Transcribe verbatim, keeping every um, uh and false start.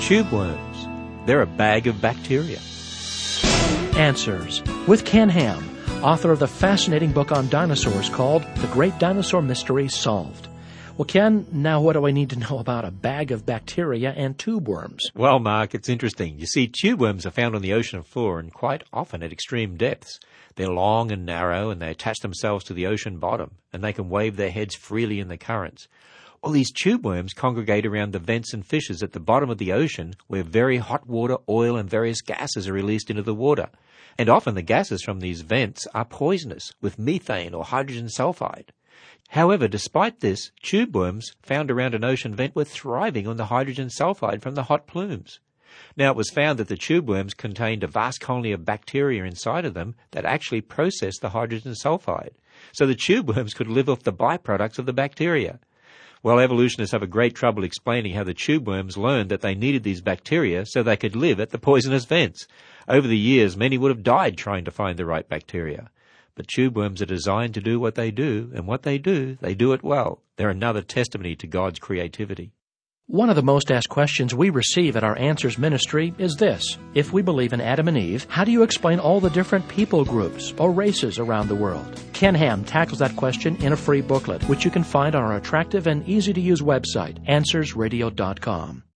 Tube worms. They're a bag of bacteria. Answers with Ken Ham, author of the fascinating book on dinosaurs called The Great Dinosaur Mystery Solved. Well, Ken, now what do I need to know about a bag of bacteria and tube worms? Well, Mark, it's interesting. You see, tube worms are found on the ocean floor and quite often at extreme depths. They're long and narrow, and they attach themselves to the ocean bottom, and they can wave their heads freely in the currents. Well, these tube worms congregate around the vents and fissures at the bottom of the ocean where very hot water, oil, and various gases are released into the water. And often the gases from these vents are poisonous, with methane or hydrogen sulfide. However, despite this, tube worms found around an ocean vent were thriving on the hydrogen sulfide from the hot plumes. Now, it was found that the tube worms contained a vast colony of bacteria inside of them that actually processed the hydrogen sulfide. So the tube worms could live off the byproducts of the bacteria. Well, evolutionists have a great trouble explaining how the tube worms learned that they needed these bacteria so they could live at the poisonous vents. Over the years, many would have died trying to find the right bacteria. But tube worms are designed to do what they do, and what they do, they do it well. They're another testimony to God's creativity. One of the most asked questions we receive at our Answers ministry is this. If we believe in Adam and Eve, how do you explain all the different people groups or races around the world? Ken Ham tackles that question in a free booklet, which you can find on our attractive and easy-to-use website, answers radio dot com.